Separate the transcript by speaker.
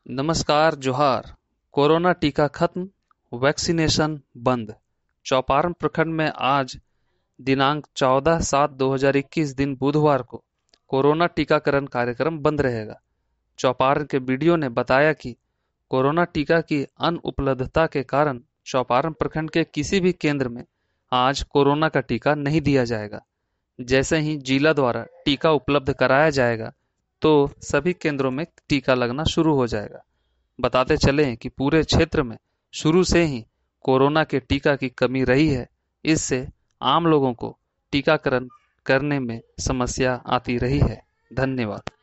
Speaker 1: नमस्कार जोहार। कोरोना टीका खत्म, वैक्सीनेशन बंद। चौपारण प्रखंड में आज दिनांक 14/7/2021 दिन बुधवार को कोरोना टीकाकरण कार्यक्रम बंद रहेगा। चौपारण के बीडीओ ने बताया कि कोरोना टीका की अनुपलब्धता के कारण चौपारण प्रखंड के किसी भी केंद्र में आज कोरोना का टीका नहीं दिया जाएगा। जैसे ही जिला द्वारा टीका उपलब्ध कराया जाएगा तो सभी केंद्रों में टीका लगना शुरू हो जाएगा। बताते चलें कि पूरे क्षेत्र में शुरू से ही कोरोना के टीका की कमी रही है। इससे आम लोगों को टीकाकरण करने में समस्या आती रही है। धन्यवाद।